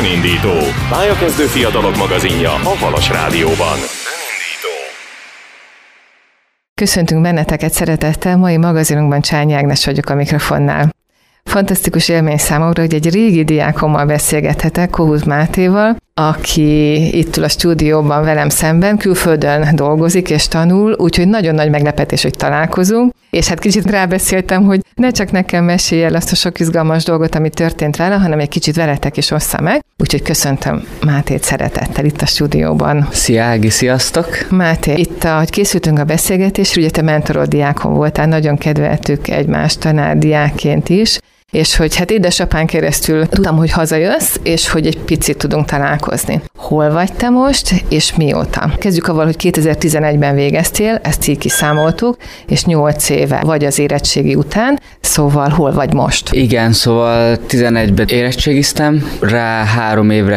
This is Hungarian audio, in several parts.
Önindító. Pályakezdő fiatalok magazinja a Halas Rádióban. Köszöntünk benneteket szeretettel, mai magazinunkban Csányi Ágnes vagyok a mikrofonnál. Fantasztikus élmény számomra, hogy egy régi diákommal beszélgethetek, Kohut Mátéval, aki itt ül a stúdióban velem szemben, külföldön dolgozik és tanul, úgyhogy nagyon nagy meglepetés, hogy találkozunk, és hát kicsit rábeszéltem, hogy ne csak nekem mesélj el azt a sok izgalmas dolgot, ami történt vele, hanem egy kicsit veletek is ossza meg, úgyhogy köszöntöm Mátét szeretettel itt a stúdióban. Szia Ági, sziasztok! Máté, itt ahogy készültünk a beszélgetésre, ugye te mentorod diákon voltál, nagyon kedveltük egymást tanárdiákként is, és hogy hát édesapán keresztül tudtam, hogy hazajössz, és hogy egy picit tudunk találkozni. Hol vagy te most, és mióta? Kezdjük avval, hogy 2011-ben végeztél, ezt így kiszámoltuk, és 8 éve vagy az érettségi után, szóval hol vagy most? Igen, szóval 11-ben érettségiztem, rá 3 évre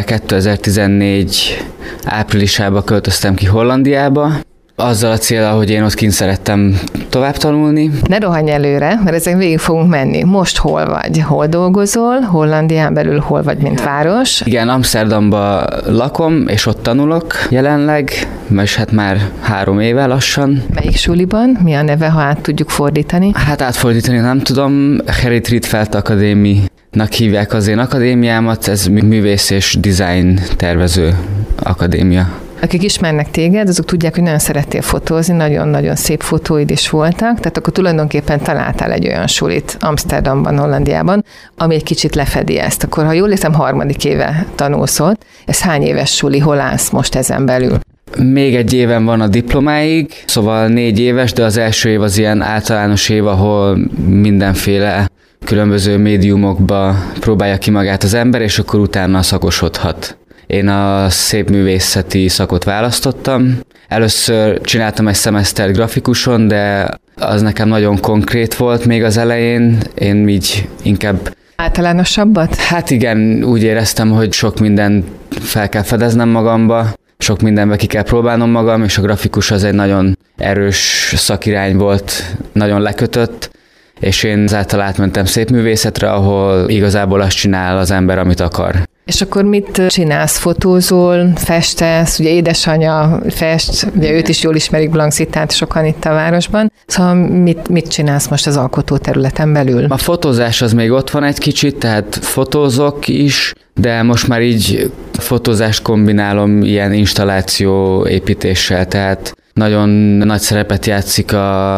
2014 áprilisába költöztem ki Hollandiába, azzal a céllal, hogy én ott kint szerettem tovább tanulni. Ne rohanj előre, mert ezen végig fogunk menni. Most hol vagy? Hol dolgozol? Hollandián belül hol vagy, mint város? Igen, Amsterdamban lakom, és ott tanulok jelenleg, és hát már 3 éve lassan. Melyik suliban? Mi a neve, ha át tudjuk fordítani? Hát átfordítani nem tudom, Gerrit Rietveld Akadéminak hívják az én akadémiámat, ez művész és design tervező akadémia. Akik ismernek téged, azok tudják, hogy nagyon szerettél fotózni, nagyon-nagyon szép fotóid is voltak, tehát akkor tulajdonképpen találtál egy olyan sulit Amsterdamban, Hollandiában, ami egy kicsit lefedi ezt. Akkor, ha jól értem, 3. éve tanulsz ott, ez hány éves suli, hol állsz most ezen belül? Még egy éven van a diplomáig, szóval 4 éves, de az első év az ilyen általános év, ahol mindenféle különböző médiumokba próbálja ki magát az ember, és akkor utána szakosodhat. Én a szépművészeti szakot választottam. Először csináltam egy szemesztert grafikuson, de az nekem nagyon konkrét volt még az elején. Én így inkább... Általánosabbat? Hát igen, úgy éreztem, hogy sok mindent fel kell fedeznem magamba, sok mindenbe ki kell próbálnom magam, és a grafikus az egy nagyon erős szakirány volt, nagyon lekötött, és én ezáltal átmentem szépművészetre, ahol igazából azt csinál az ember, amit akar. És akkor mit csinálsz? Fotózol, festesz, ugye édesanyja fest, ugye őt is jól ismerik, Blanc-Zittát sokan itt a városban. Szóval mit csinálsz most az alkotó területen belül? A fotózás az még ott van egy kicsit, tehát fotózok is, de most már így fotózást kombinálom ilyen installáció építéssel, tehát nagyon nagy szerepet játszik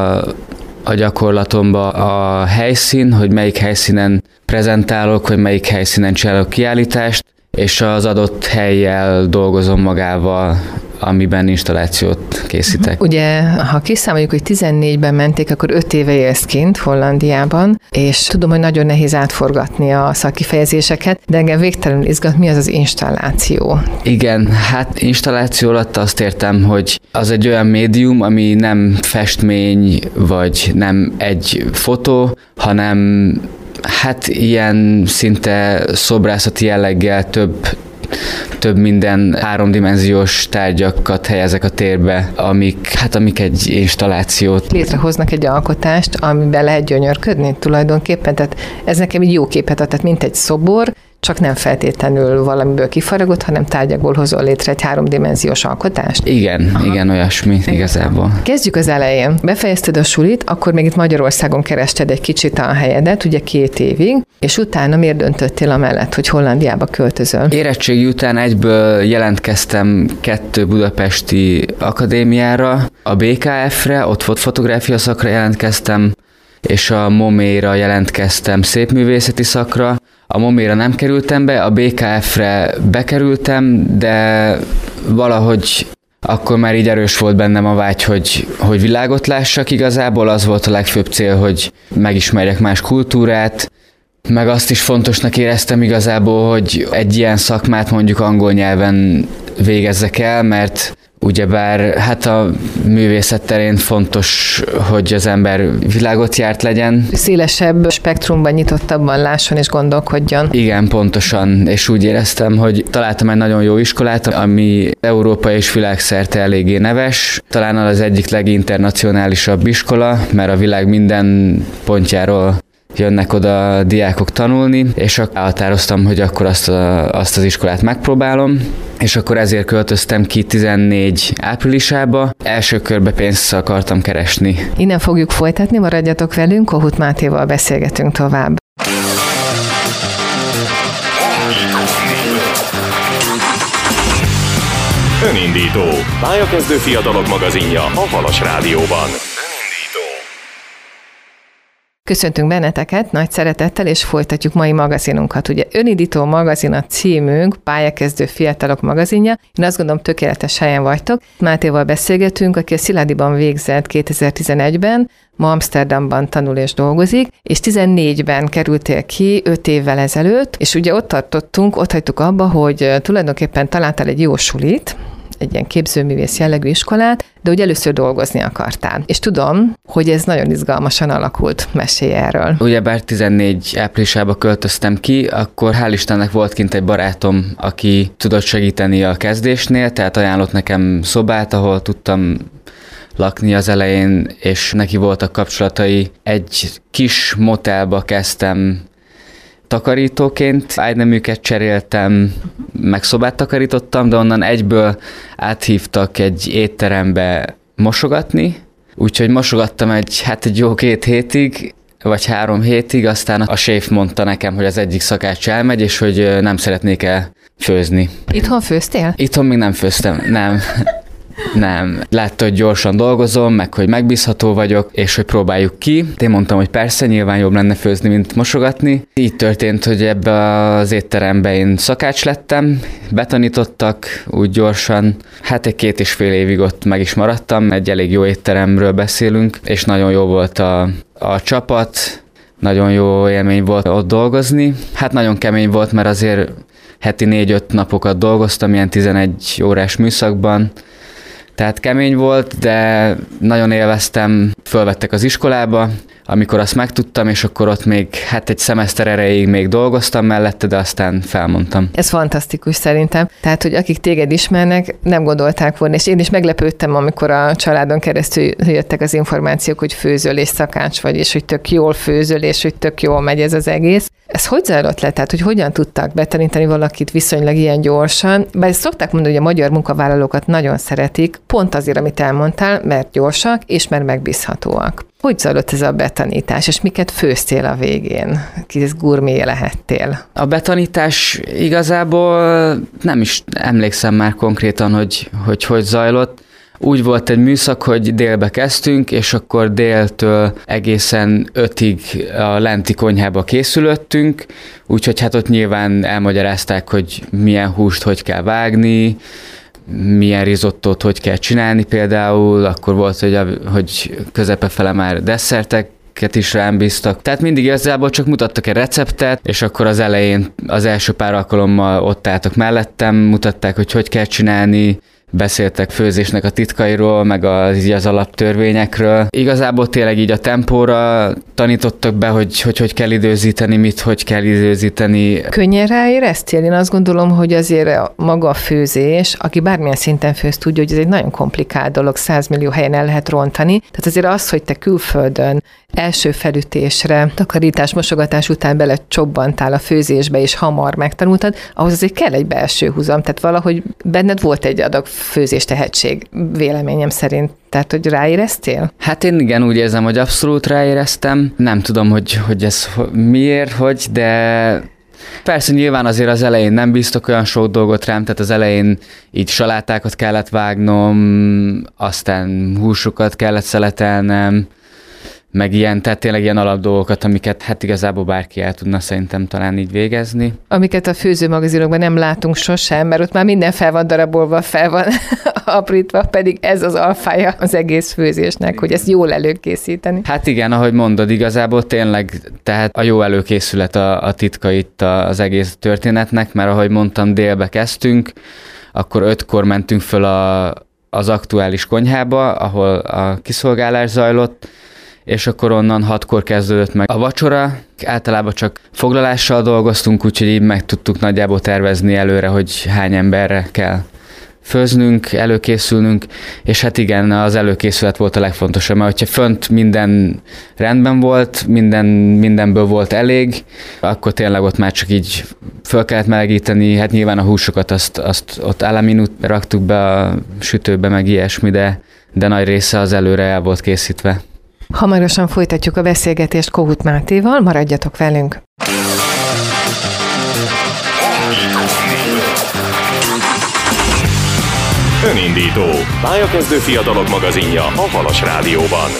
a gyakorlatomban a helyszín, hogy melyik helyszínen prezentálok, hogy melyik helyszínen csinálok kiállítást, és az adott hellyel dolgozom magával, amiben installációt készítek. Ugye, ha kiszámoljuk, hogy 14-ben menték, akkor 5 éve élsz kint Hollandiában, és tudom, hogy nagyon nehéz átforgatni a szakkifejezéseket, de engem végtelenül izgat, mi az az installáció? Igen, hát installáció alatt azt értem, hogy az egy olyan médium, ami nem festmény, vagy nem egy fotó, hanem hát ilyen szinte szobrászati jelleggel több minden 3-dimenziós tárgyakat helyezek a térbe, amik egy installációt létrehoznak egy alkotást, amiben lehet gyönyörködni tulajdonképpen. Tehát ez nekem egy jó képet ad, tehát mint egy szobor, csak nem feltétlenül valamiből kifaragott, hanem tárgyakból hozol létre egy 3-dimenziós alkotást? Igen, olyasmi igazából. Kezdjük az elején. Befejezted a sulit, akkor még itt Magyarországon kerested egy kicsit a helyedet, ugye 2 évig, és utána miért döntöttél amellett, hogy Hollandiába költözöl? Érettségi után egyből jelentkeztem 2 budapesti akadémiára, a BKF-re, ott volt fotográfia szakra jelentkeztem, és a MOMÉ-ra jelentkeztem szépművészeti szakra. A MOMÉ-ra nem kerültem be, a BKF-re bekerültem, de valahogy akkor már így erős volt bennem a vágy, hogy világot lássak igazából. Az volt a legfőbb cél, hogy megismerjek más kultúrát, meg azt is fontosnak éreztem igazából, hogy egy ilyen szakmát mondjuk angol nyelven végezzek el, mert ugyebár hát a művészet terén fontos, hogy az ember világot járt legyen. Szélesebb spektrumban, nyitottabban lásson és gondolkodjon. Igen, pontosan, és úgy éreztem, hogy találtam egy nagyon jó iskolát, ami Európa és világszerte eléggé neves. Talán az egyik leginternacionálisabb iskola, mert a világ minden pontjáról jönnek oda diákok tanulni, és elhatároztam, hogy akkor azt az iskolát megpróbálom, és akkor ezért költöztem ki 14 áprilisába. Első körbe pénzt akartam keresni. Innen fogjuk folytatni, maradjatok velünk, Kohut Mátéval beszélgetünk tovább. Önindító. Pályakezdő fiatalok magazinja a Halas Rádióban. Köszöntünk benneteket nagy szeretettel, és folytatjuk mai magazinunkat. Ugye Önindító magazin a címünk, Pályakezdő fiatalok magazinja. Én azt gondolom, tökéletes helyen vagytok. Mátéval beszélgetünk, aki a Szilágyiban végzett 2011-ben, ma Amsterdamban tanul és dolgozik, és 14-ben kerültél ki 5 évvel ezelőtt, és ugye ott hagytuk abba, hogy tulajdonképpen találtál egy jó sulit, egy ilyen képzőművész jellegű iskolát, de hogy először dolgozni akartál. És tudom, hogy ez nagyon izgalmasan alakult. Mesélj erről. Ugyebár 14 áprilisában költöztem ki, akkor hál' Istennek volt kint egy barátom, aki tudott segíteni a kezdésnél, tehát ajánlott nekem szobát, ahol tudtam lakni az elején, és neki voltak kapcsolatai. Egy kis motelba kezdtem takarítóként, ágyneműket cseréltem, meg szobát takarítottam, de onnan egyből áthívtak egy étterembe mosogatni, úgyhogy mosogattam egy jó 2 hétig, vagy 3 hétig, aztán a séf mondta nekem, hogy az egyik szakács elmegy, és hogy nem szeretnék-e főzni. Itthon főztél? Itthon még nem főztem, nem. Nem. Látta, hogy gyorsan dolgozom, meg hogy megbízható vagyok, és hogy próbáljuk ki. Én mondtam, hogy persze, nyilván jobb lenne főzni, mint mosogatni. Így történt, hogy ebbe az étterembe én szakács lettem, betanítottak úgy gyorsan. Egy 2,5 évig ott meg is maradtam, egy elég jó étteremről beszélünk, és nagyon jó volt a csapat, nagyon jó élmény volt ott dolgozni. Nagyon kemény volt, mert azért heti 4-5 napokat dolgoztam, ilyen 11 órás műszakban. Tehát kemény volt, de nagyon élveztem, fölvettek az iskolába, amikor azt megtudtam, és akkor ott még egy szemeszter erejéig még dolgoztam mellette, de aztán felmondtam. Ez fantasztikus szerintem. Tehát, hogy akik téged ismernek, nem gondolták volna, és én is meglepődtem, amikor a családon keresztül jöttek az információk, hogy főzöl és szakács vagy, és hogy tök jól főzöl, és hogy tök jól megy ez az egész. Ez hogy zajlott le? Tehát, hogy hogyan tudtak betanítani valakit viszonylag ilyen gyorsan? Bár szokták mondani, hogy a magyar munkavállalókat nagyon szeretik, pont azért, amit elmondtál, mert gyorsak, és mert megbízhatóak. Hogy zajlott ez a betanítás, és miket főztél a végén? Kis gurmé lehettél? A betanítás igazából nem is emlékszem már konkrétan, hogy zajlott. Úgy volt egy műszak, hogy délbe kezdtünk, és akkor déltől egészen 5-ig a lenti konyhába készülöttünk, úgyhogy ott nyilván elmagyarázták, hogy milyen húst hogy kell vágni, milyen risottót hogy kell csinálni például, akkor volt, hogy közepefele már desszerteket is rám bíztak. Tehát mindig igazából csak mutattak egy receptet, és akkor az elején az első pár alkalommal ott álltak mellettem, mutatták, hogy kell csinálni, beszéltek főzésnek a titkairól, meg az alaptörvényekről. Igazából tényleg így a tempóra tanítottak be, hogy kell időzíteni, hogy kell időzíteni. Könnyen ráéreztél? Én azt gondolom, hogy azért maga a főzés, aki bármilyen szinten főz, tudja, hogy ez egy nagyon komplikált dolog, 100 millió helyen el lehet rontani. Tehát azért az, hogy te külföldön első felütésre, takarítás, mosogatás után belecsobbantál a főzésbe, és hamar megtanultad, ahhoz azért kell egy belső húzam. Tehát valahogy benned volt egy adag főzés tehetség, véleményem szerint. Tehát, hogy ráéreztél? Én igen, úgy érzem, hogy abszolút ráéreztem. Nem tudom, hogy ez miért, de persze nyilván azért az elején nem bíztok olyan sok dolgot rám, tehát az elején így salátákat kellett vágnom, aztán húsokat kellett szeletelnem, meg tehát tényleg ilyen alapdolgokat, amiket igazából bárki el tudna szerintem talán így végezni. Amiket a főzőmagazinokban nem látunk sosem, mert ott már minden fel van darabolva, fel van aprítva, pedig ez az alfája az egész főzésnek, hogy ezt jól előkészíteni. Igen, ahogy mondod, igazából tényleg, tehát a jó előkészület a titka itt az egész történetnek, mert ahogy mondtam, délbe kezdtünk, akkor 5-kor mentünk föl az aktuális konyhába, ahol a kiszolgálás zajlott, és akkor onnan 6-kor kezdődött meg a vacsora. Általában csak foglalással dolgoztunk, úgyhogy így meg tudtuk nagyjából tervezni előre, hogy hány emberre kell főznünk, előkészülnünk, és hát igen, az előkészület volt a legfontosabb, mert hogyha fönt minden rendben volt, mindenből volt elég, akkor tényleg ott már csak így föl kellett melegíteni, hát nyilván a húsokat azt ott à la minute raktuk be a sütőbe, meg ilyesmi, de nagy része az előre el volt készítve. Hamarosan folytatjuk a beszélgetést Kohut Mátéval, maradjatok velünk! Önindító. Pályakezdő fiatalok magazinja a Halas Rádióban.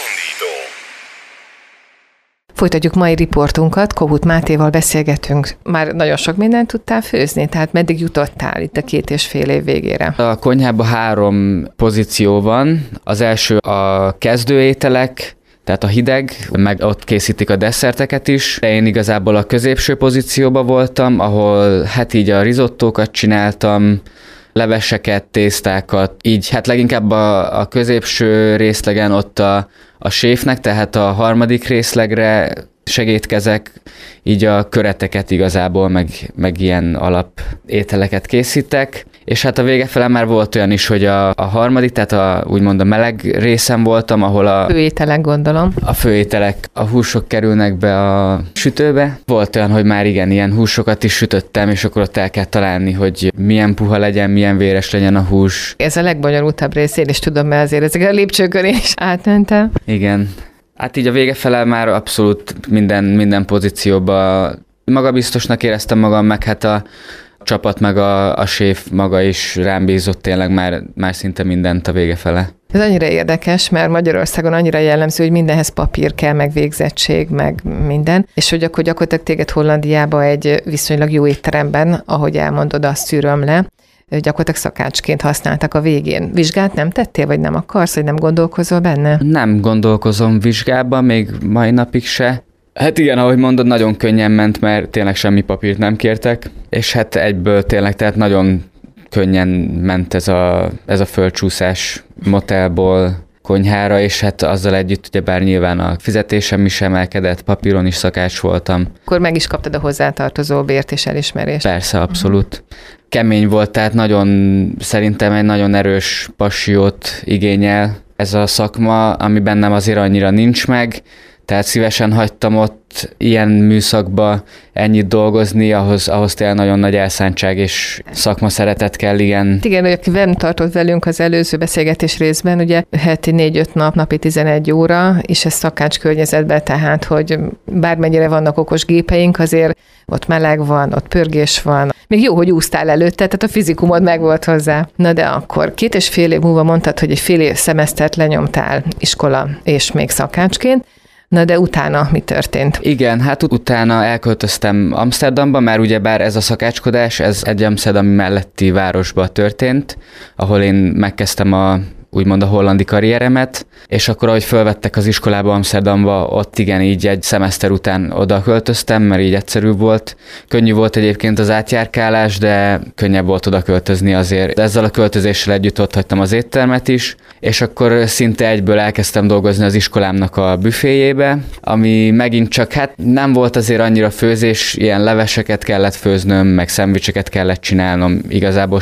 Folytatjuk mai riportunkat, Kohut Mátéval beszélgetünk. Már nagyon sok mindent tudtál főzni, tehát meddig jutottál itt a 2,5 év végére? A konyhában 3 pozíció van. Az első a kezdőételek, tehát a hideg, meg ott készítik a desszerteket is. Én igazából a középső pozícióban voltam, ahol hát így a risottókat csináltam, leveseket, tésztákat, így hát leginkább a középső részlegen ott a séfnek, tehát a harmadik részlegre segédkezek, így a köreteket igazából, meg ilyen alapételeket készítek. És hát a vége fele már volt olyan is, hogy a harmadik, tehát úgymond a meleg részen voltam, ahol a főételek, gondolom. A főételek, a húsok kerülnek be a sütőbe. Volt olyan, hogy már igen, ilyen húsokat is sütöttem, és akkor ott el kell találni, hogy milyen puha legyen, milyen véres legyen a hús. Ez a legbonyolultabb rész, én is tudom, mert azért ezek a lépcsőkön is átmentem. Igen. Hát így a vége fele már abszolút minden pozícióban magabiztosnak éreztem magam, meg hát a csapat, meg a séf maga is rám bízott tényleg már szinte mindent a vége fele. Ez annyira érdekes, mert Magyarországon annyira jellemző, hogy mindenhez papír kell, meg végzettség, meg minden, és hogy akkor gyakorlatilag téged Hollandiába egy viszonylag jó étteremben, ahogy elmondod, azt szűröm le, gyakorlatilag szakácsként használtak a végén. Vizsgát nem tettél, vagy nem akarsz, vagy nem gondolkozol benne? Nem gondolkozom vizsgában, még mai napig se. Hát igen, ahogy mondod, nagyon könnyen ment, mert tényleg semmi papírt nem kértek, és hát egyből tényleg, tehát nagyon könnyen ment ez a földcsúszás motelból konyhára, és hát azzal együtt ugyebár nyilván a fizetésem is emelkedett, papíron is szakács voltam. Akkor meg is kaptad a hozzátartozó bért és elismerést. Persze, abszolút. Kemény volt, tehát szerintem egy nagyon erős passiót igényel ez a szakma, ami bennem azért annyira nincs meg, tehát szívesen hagytam ott ilyen műszakba ennyit dolgozni, ahhoz tényleg nagyon nagy elszántság és szakma szeretet kell, igen. Igen, hogy aki nem tartott velünk az előző beszélgetés részben, ugye heti 4-5 nap, napi 11 óra, és ez szakács környezetben, tehát, hogy bármennyire vannak okos gépeink, azért ott meleg van, ott pörgés van. Még jó, hogy úsztál előtte, tehát a fizikumod meg volt hozzá. Na de akkor 2,5 év múlva mondtad, hogy egy fél év szemesztert lenyomtál iskola és még szakácsként. Na de utána mi történt? Igen, hát utána elköltöztem Amsterdamba, mert ugyebár ez a szakácskodás, ez egy amsterdami melletti városba történt, ahol én megkezdtem úgymond a hollandi karrieremet, és akkor, ahogy fölvettek az iskolába Amsterdamba, ott igen, így egy szemeszter után oda költöztem, mert így egyszerűbb volt. Könnyű volt egyébként az átjárkálás, de könnyebb volt oda költözni azért. De ezzel a költözéssel együtt ott hagytam az éttermet is, és akkor szinte egyből elkezdtem dolgozni az iskolámnak a büféjébe, ami megint csak, hát nem volt azért annyira főzés, ilyen leveseket kellett főznöm, meg szendvicseket kellett csinálnom, igazából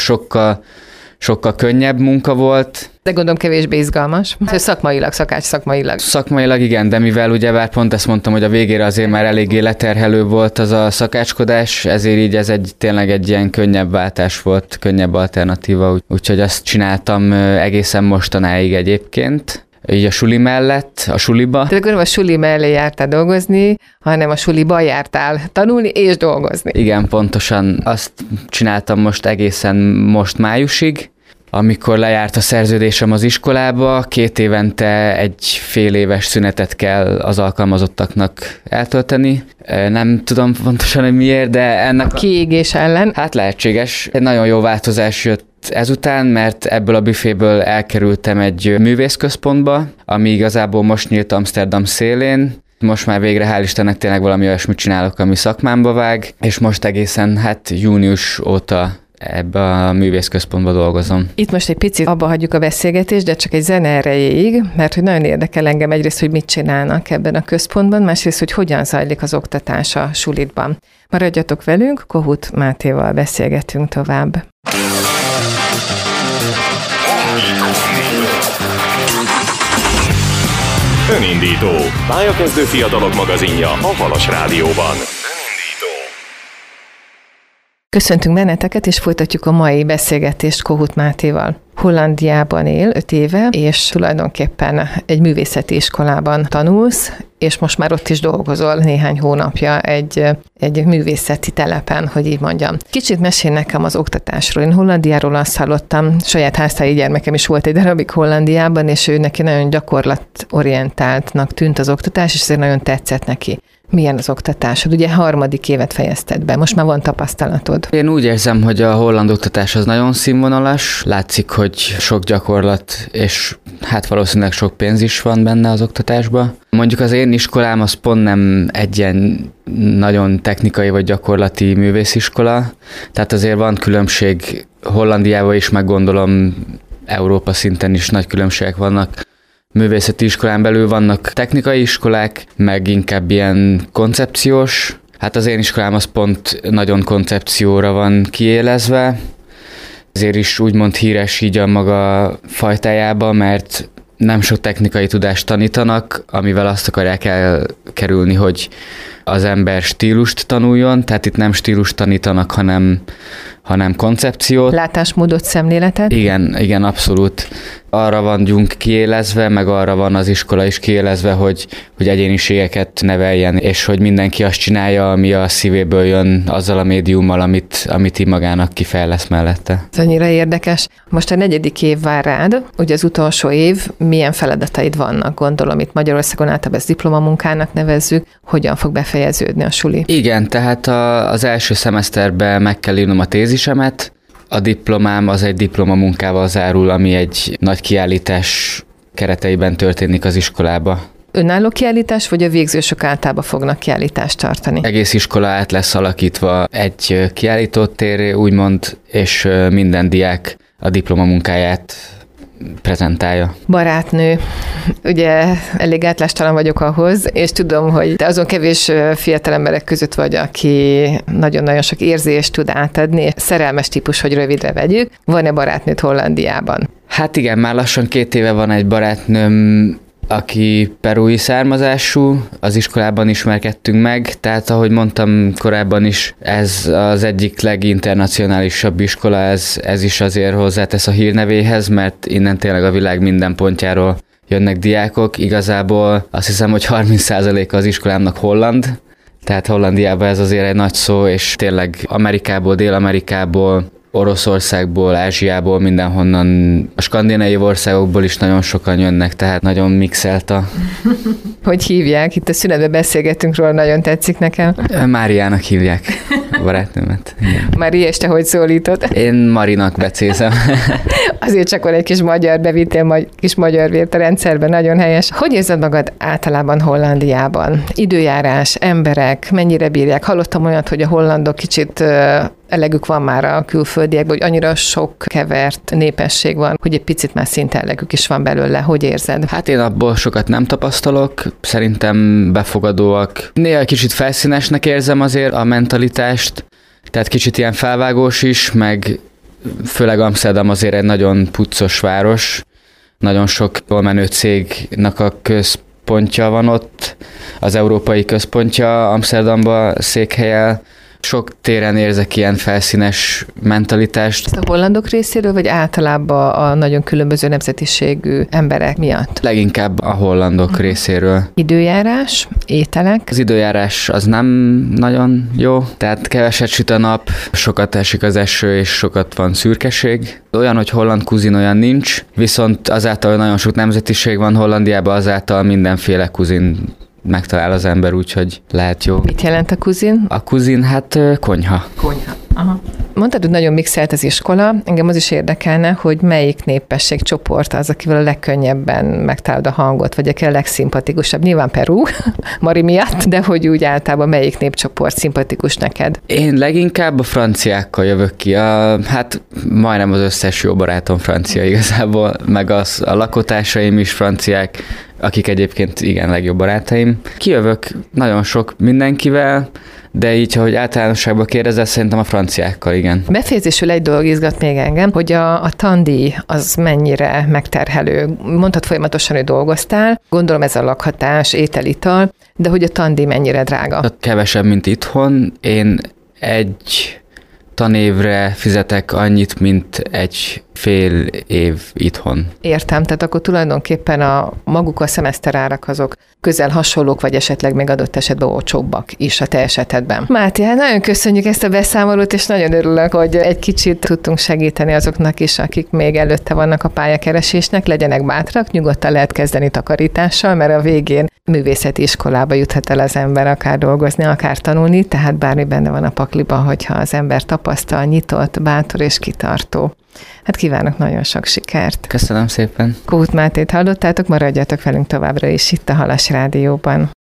sokkal könnyebb munka volt. De gondolom kevésbé izgalmas. Szakmailag, szakács szakmailag. Szakmailag igen, de mivel ugyebár pont ezt mondtam, hogy a végére azért már eléggé leterhelő volt az a szakácskodás, ezért így ez tényleg egy ilyen könnyebb váltás volt, könnyebb alternatíva, úgyhogy azt csináltam egészen mostanáig egyébként. Így a suli mellett, a suliba. Tehát akkor nem a suli mellé jártál dolgozni, hanem a suliba jártál tanulni és dolgozni. Igen, pontosan azt csináltam most májusig, amikor lejárt a szerződésem az iskolába, 2 évente egy fél éves szünetet kell az alkalmazottaknak eltölteni. Nem tudom pontosan, hogy miért, de ennek... Kiégés ellen. Hát lehetséges. Egy nagyon jó változás jött ezután, mert ebből a büféből elkerültem egy művészközpontba, ami igazából most nyílt Amsterdam szélén. Most már végre, hál' Istennek, tényleg valami olyasmit csinálok, ami szakmámba vág, és most egészen június óta ebbe a művészközpontba dolgozom. Itt most egy picit abba hagyjuk a beszélgetést, de csak egy zene erejéig, mert hogy nagyon érdekel engem egyrészt, hogy mit csinálnak ebben a központban, másrészt, hogy hogyan zajlik az oktatás a sulitban. Maradjatok velünk, Kohut Mátéval beszélgetünk tovább. Önindító. Pályakezdő fiatalok magazinja a Halas Rádióban. Köszöntünk benneteket, és folytatjuk a mai beszélgetést Kohut Mátéval. Hollandiában él 5 éve, és tulajdonképpen egy művészeti iskolában tanulsz, és most már ott is dolgozol néhány hónapja egy művészeti telepen, hogy így mondjam. Kicsit mesélj nekem az oktatásról. Én Hollandiáról azt hallottam, saját háztáji gyermekem is volt egy darabig Hollandiában, és ő neki nagyon gyakorlatorientáltnak tűnt az oktatás, és ezért nagyon tetszett neki. Milyen az oktatásod? Ugye 3. évet fejezted be, most már van tapasztalatod. Én úgy érzem, hogy a holland oktatás az nagyon színvonalas. Látszik, hogy sok gyakorlat, és hát valószínűleg sok pénz is van benne az oktatásban. Mondjuk az én iskolám az pont nem egy ilyen nagyon technikai vagy gyakorlati művésziskola, tehát azért van különbség Hollandiában is, meg gondolom Európa szinten is nagy különbségek vannak. Művészeti iskolán belül vannak technikai iskolák, meg inkább ilyen koncepciós. Hát az én iskolám az pont nagyon koncepcióra van kiélezve, ezért is úgymond híres így a maga fajtájába, mert nem sok technikai tudást tanítanak, amivel azt akarják elkerülni, hogy az ember stílust tanuljon, tehát itt nem stílust tanítanak, hanem koncepciót. Látásmódot, szemléletet? Igen, abszolút. Arra vagyunk kiélezve, meg arra van az iskola is kiélezve, hogy egyéniségeket neveljen, és hogy mindenki azt csinálja, ami a szívéből jön, azzal a médiummal, amit így magának kifejlesz mellette. Ez annyira érdekes. Most a 4. év vár rád, ugye az utolsó év, milyen feladataid vannak? Gondolom, itt Magyarországon általában ezt diplomamunkának nevezzük. Hogyan fog befejeződni a suli? Igen, tehát az első szemeszterben meg kell írnom a tézisemet. A diplomám az egy diplomamunkával zárul, ami egy nagy kiállítás kereteiben történik az iskolába. Önálló kiállítás, vagy a végzősök általában fognak kiállítást tartani? Egész iskola át lesz alakítva egy kiállítótérré, úgymond, és minden diák a diplomamunkáját prezentálja. Barátnő. Ugye elég átlástalan vagyok ahhoz, és tudom, hogy te azon kevés fiatal emberek között vagy, aki nagyon-nagyon sok érzést tud átadni. Szerelmes típus, hogy rövidre vegyük. Van-e barátnőd Hollandiában? Hát igen, már lassan 2 éve van egy barátnőm, aki perui származású, az iskolában ismerkedtünk meg, tehát ahogy mondtam korábban is, ez az egyik leginternacionálisabb iskola, ez is azért hozzátesz a hírnevéhez, mert innen tényleg a világ minden pontjáról jönnek diákok. Igazából azt hiszem, hogy 30% az iskolámnak holland, tehát Hollandiában ez azért egy nagy szó, és tényleg Amerikából, Dél-Amerikából, Oroszországból, Ázsiából, mindenhonnan, a skandináv országokból is nagyon sokan jönnek, tehát nagyon mixelt a... Hogy hívják? Itt a szünetben beszélgetünk róla, nagyon tetszik nekem. Máriának hívják a barátnőmet. Mária, és te hogy szólítod? Én Marinak becézem. Azért csak van egy kis magyar, bevittél kis magyar vért a rendszerben, nagyon helyes. Hogy érzed magad általában Hollandiában? Időjárás, emberek, mennyire bírják? Hallottam olyat, hogy a hollandok kicsit elegük van már a külföldiekből, hogy annyira sok kevert népesség van, hogy egy picit már szinte elegük is van belőle. Hogy érzed? Hát én abból sokat nem tapasztalok, szerintem befogadóak. Néha kicsit felszínesnek érzem azért a mentalitást, tehát kicsit ilyen felvágós is, meg főleg Amsterdam azért egy nagyon puccos város, nagyon sok jól menő cégnek a központja van ott, az európai központja Amsterdamban székhelyel. Sok téren érzek ilyen felszínes mentalitást. Ezt a hollandok részéről, vagy általában a nagyon különböző nemzetiségű emberek miatt? Leginkább a hollandok részéről. Időjárás, ételek? Az időjárás az nem nagyon jó, tehát keveset süt a nap, sokat esik az eső, és sokat van szürkeség. Olyan, hogy holland kuzin olyan nincs, viszont azáltal, hogy nagyon sok nemzetiség van Hollandiában, azáltal mindenféle kuzin megtalál az ember, úgyhogy lehet jó. Mit jelent a kuzin? A kuzin, hát konyha. Konyha. Aha. Mondtad, hogy nagyon mixelt az iskola. Engem az is érdekelne, hogy melyik népességcsoport az, akivel a legkönnyebben megtalálod a hangot, vagy aki a legszimpatikusabb. Nyilván Peru, Mari miatt, de hogy úgy általában melyik népcsoport szimpatikus neked? Én leginkább a franciákkal jövök ki. Hát majdnem az összes jó barátom francia igazából, meg a lakótársaim is franciák. akik egyébként igen legjobb barátaim. Kijövök nagyon sok mindenkivel, de így, ahogy általánosságban kérdezel, szerintem a franciákkal, igen. Befejezésül egy dolog izgat még engem, hogy a tandíj az mennyire megterhelő. Mondtad folyamatosan, hogy dolgoztál, gondolom ez a lakhatás, étel-ital, de hogy a tandíj mennyire drága? Kevesebb, mint itthon. Én egy tanévre fizetek annyit, mint egy fél év itthon. Értem, tehát akkor tulajdonképpen maguk a szemeszterárak azok közel hasonlók, vagy esetleg még adott esetben olcsóbbak is a te esetedben. Máté, hát nagyon köszönjük ezt a beszámolót, és nagyon örülök, hogy egy kicsit tudtunk segíteni azoknak is, akik még előtte vannak a pályakeresésnek, legyenek bátrak, nyugodtan lehet kezdeni takarítással, mert a végén művészeti iskolába juthat el az ember akár dolgozni, akár tanulni, tehát bármi benne van a pakliban, hogyha az ember tapasztal, nyitott, bátor és kitartó. Hát kívánok nagyon sok sikert. Köszönöm szépen. Kohut Mátét hallottátok, maradjatok velünk továbbra is itt a Halas Rádióban.